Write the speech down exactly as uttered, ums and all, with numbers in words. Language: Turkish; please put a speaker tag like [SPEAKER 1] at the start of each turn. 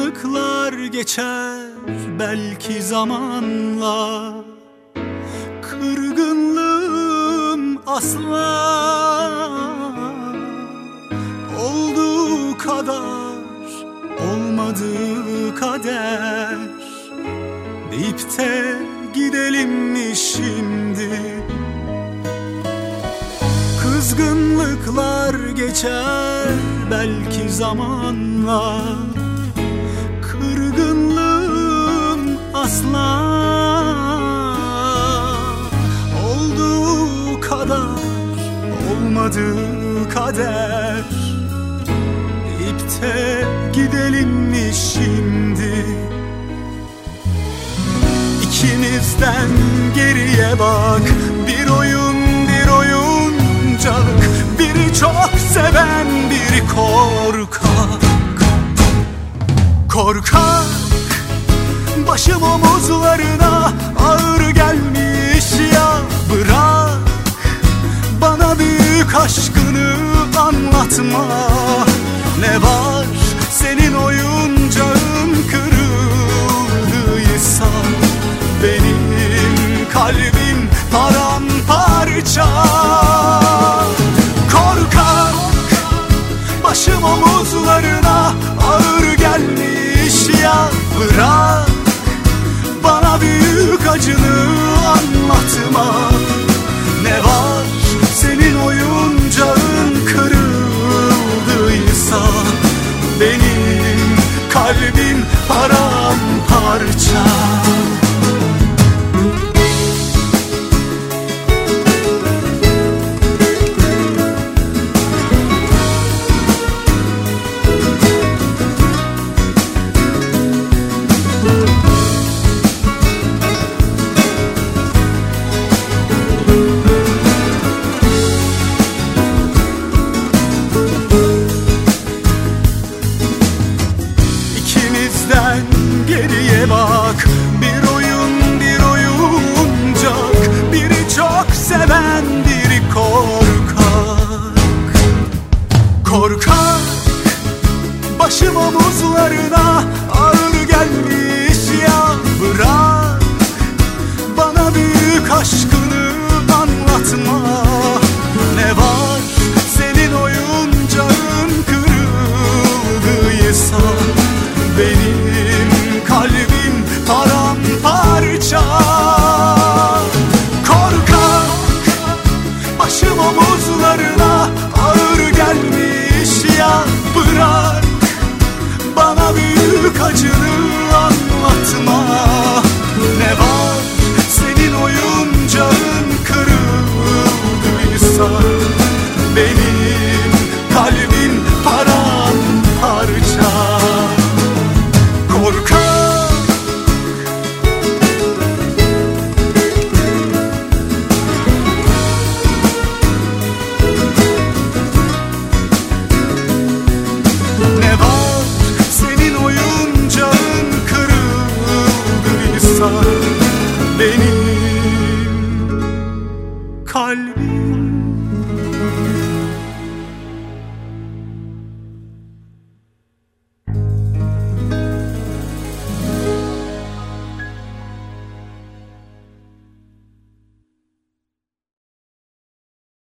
[SPEAKER 1] Kızgınlıklar geçer belki zamanla, kırgınlığım asla olduğu kadar olmadığı kader deyip de gidelim mi şimdi? Kızgınlıklar geçer belki zamanla, kırgınlığım asla olduğu kadar olmadığı kader deyip de gidelim mi şimdi? İkimizden geriye bak, bir oyun bir oyuncak, biri çok seven biri korkak. Korkak, başım omuzlarına ağır gelmiş ya, bırak bana büyük aşkını anlatma. Ne var senin oyuncağın kırıldıysa, benim kalbim paramparça. Korkak, başım omuzlarına ağır gelmiş ya, bırak bana büyük acını anlatma. Ne var senin oyuncağın kırıldıysa, benim kalbim paramparça. Geriye bak, bir oyun bir oyuncak, biri çok seven biri korkak. Korkak, başım omuzlarına ağır gelmiş ya, bırak bana büyük aşkını anlatma. Ne var senin oyuncağın kırıldıysa, benim kalbim paramparça. Korkak, başım omuzlarına ağır gelmiş ya, bırak bana büyük acını anlatma. Ne var senin oyuncağın kırıldıysa, benim kalbim paramparça. Korkak, ne var senin oyuncağın kırıldıysa, benim kalbim